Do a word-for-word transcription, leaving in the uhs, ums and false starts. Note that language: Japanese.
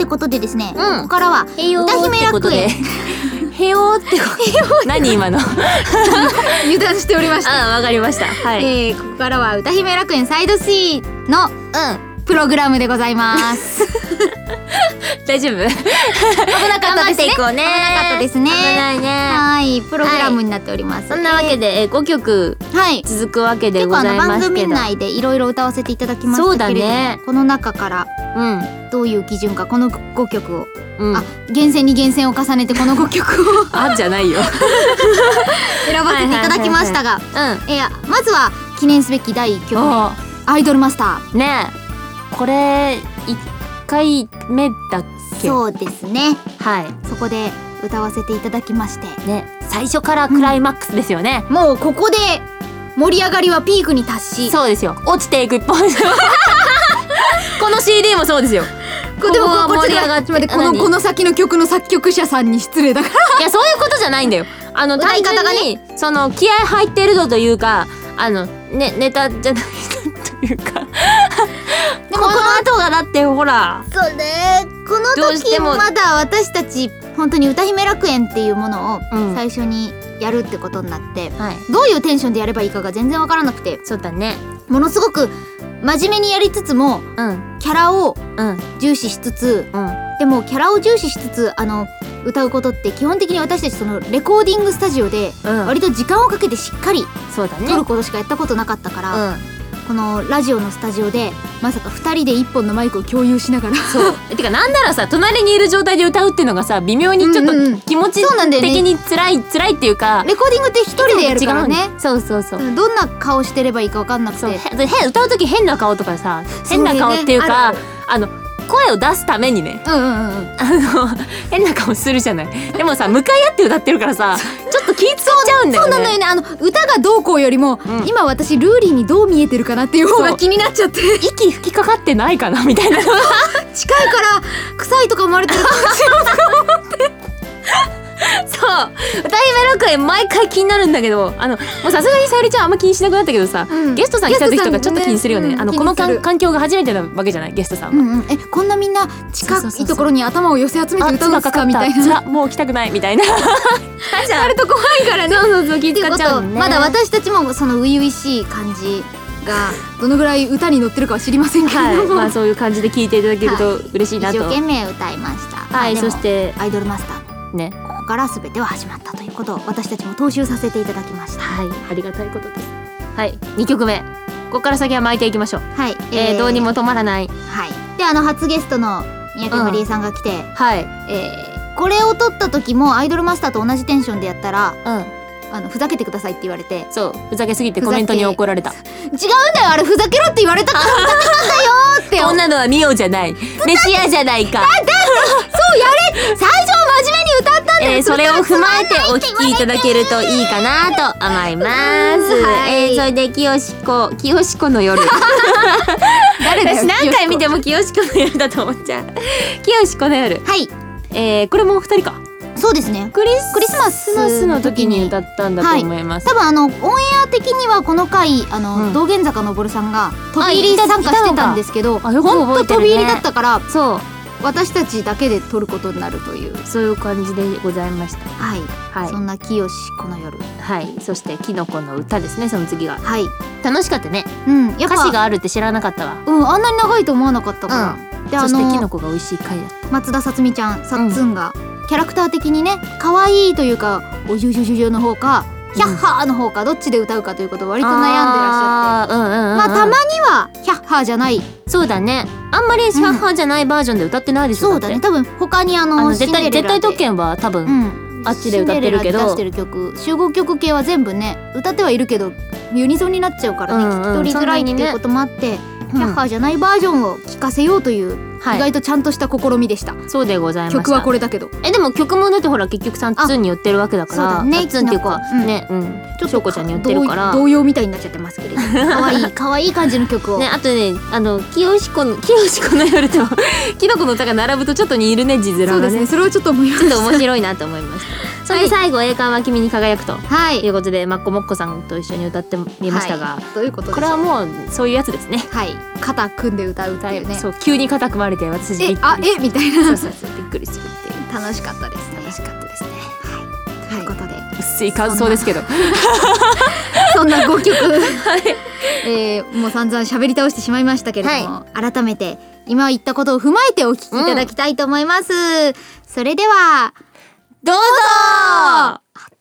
ってことでですね、 うんここからはへよー歌姫楽園へよーってこと何今の油断しておりました。 あ、わかりました。はい、 えー、ここからは歌姫楽園サイド C のうんプログラムでございます大丈夫？ 危なかったですね。 頑張っていこうね。 危なかったですね。 危ないね。 はい、プログラムになっております。 そんなわけで、えー、ごきょくはい続くわけで結構あのございますけど、 番組内でいろいろ歌わせていただきましたけれども、 そうだね、 この中からうんどういう基準かこのごきょくを、 うん、 あ、厳選に厳選を重ねてこのごきょくをあじゃないよ選ばせていただきましたが、 うんえーまずは記念すべきだいいっきょくめ、 おアイドルマスター。 ねえ、これいっかいめだっけ？ そうですね、 はいそこで歌わせていただきまして、 ね、最初からクライマックスですよね、 もうここで盛り上がりはピークに達し、 そうですよ、落ちていく一本ですよこの シーディー もそうですよ。 こでもここはこっち盛り上がって待ってこの何この先の曲の作曲者さんに失礼だからいや、そういうことじゃないんだよ。あの歌い単方がね純にその気合入ってるのというか、あのね、ネタじゃないというかでもこの後がだってほら、 そうね、こどの時うしてもまだ私たち本当に歌姫楽園っていうものをうん最初にやるってことになって、 はい、 どういうテンションでやればいいかが全然わからなくて、 そうだね、 ものすごく真面目にやりつつもうんキャラをうん重視しつつ、 うんでもキャラを重視しつつあの歌うことって基本的に私たちそのレコーディングスタジオでうん、 割と時間をかけてしっかりそうだね、 撮ることしかやったことなかったから、 うん、 このラジオのスタジオでまさかふたりでいっぽんのマイクを共有しながらそうえてかなんならさ、隣にいる状態で歌うっていうのがさ、微妙にちょっうんうんうんと気持ちそうなんだよね的に辛い辛いっていうか、 レコーディングって一人でやるからね、 そうそうそう、 どんな顔してればいいか分かんなくそうて、 へ変歌う時変な顔とかさ、変な顔っていうそか、 れねあの声を出すためにね、 うんうんうんうんあの変な顔するじゃない。でもさ、向かい合って歌ってるからさ、ちょっと気使っちゃうんだよね。 そうなのよね、あの歌がどうこうよりも、 うん今私ルーリーにどう見えてるかなっていう方が気になっちゃって息吹きかかってないかなみたいな近いから臭いとか思われてるかもしれないそう歌姫楽園毎回気になるんだけど、あのもうさすがにさゆりちゃんあんま気にしなくなったけどさ、 うんゲストさん来た時とかちょっと気にするよね。 ゲストさんねあのこのうん気にする環境が初めてなわけじゃない、ゲストさんは。 うんうん、えこんなみんな近そうそうそうそういところに頭を寄せ集めて歌うんですかみたいなつらもう来たくないみたいなあると怖いからね。 そうそうそう、気っていうこ使っちゃうね。 とまだ私たちもその初々しい感じがどのぐらい歌に乗ってるかは知りませんけれはい、 ども、 まあそういう感じで聞いていただけると嬉しいなと。 一生懸命歌いました。 はい、 まあでもそしてアイドルマスターね、 ここから全ては始まったということを私たちも踏襲させていただきました。 はい、ありがたいことです。はい、にきょくめ、ここから先は巻いていきましょう。 はい、 えー、どうにも止まらない。 はい。であの初ゲストの三宅まりえさんが来て、 はい、 えーこれを撮った時もアイドルマスターと同じテンションでやったらうん、 あのふざけてくださいって言われて、 そう、ふざけすぎてコメントに怒られた。 違うんだよあれふざけろって言われたからふざけたんだよってこんなのはミオじゃない、メシアじゃないか。 そうやれ最初は真面目に歌ったんだよ、 えー、それを踏まえてお聞きいただけるといいかなと思います。 はいえー、それで清子、清子の夜。 誰だよ私何回見ても清子の夜だと思っちゃう。清子の夜。 はいえー、これも二人か。 そうですねクリスクリスマスマスの時に歌ったんだと思います。 多分あのオンエア的にはこの回あの、 うん道玄坂のぼるさんが飛び入り参加してたんですけど、 あ、よくほん覚えてるね。 と飛び入りだったからそう、 私たちだけで撮ることになるという、 そういう感じでございました。 はい、 はいそんな清この夜、 はい、そしてキノコの歌ですね。その次がはい、 楽しかったね。 うん、やっぱ歌詞があるって知らなかったわ。 うんあんなに長いと思わなかったから、でそあのしてキノコが美味しい回だっ松田さつみちゃんさっつんが、キャラクター的にね可愛いというかおじゅじゅじゅじゅの方かヒャッハーの方かどっちで歌うかということを割と悩んでらっしゃって、 あー、うんうんうんうん、 まあたまにはヒャッハーじゃないそうだね。あんまりシャッハーじゃないバージョンで歌ってないでしょ。 そうだねって多分他にあのあの絶対シンデレラで絶対特権は多分、 うんあっちで歌ってるけどシンデレラで出してる曲集合曲系は全部ね歌ってはいるけどユニゾンになっちゃうからね、 うんうん聞き取りづらいってそんなにねいうこともあって、 うんヒャッハーじゃないバージョンを聴かせようという、 はい意外とちゃんとした試みでした。 そうでございました。 曲はこれだけどえでも曲もだってほら結局サッツンに寄ってるわけだから、 あそうだねサッツンっていうか、 キノコうんね、うん、 ちょっとしょうこちゃんに寄ってるから。 童謡みたいになっちゃってますけれど可愛い可愛い感じの曲を、 ね、あとね、あの清子の清子の夜とキノコの歌が並ぶとちょっと似るね、字面がね。 それはちょっと思いまちょっと面白いなと思いました。それで最後、栄冠は君に輝くとはいいうことで、まっこもっこさんと一緒に歌ってみましたが、 はい、どういうことでしょう。 これはもうそういうやつですね。 はい肩組んで歌うっていうね。 そう、急に硬くまれて私びっくりえあえみたいなそうそうそうびっくりするっていう楽しかったですね。 楽しかったですね。 ということで、 薄い感想ですけどそんなごきょく、えー、もう散々喋り倒してしまいましたけれども、改めて今言ったことを踏まえてお聞きいただきたいと思います、うん、それではどうぞ。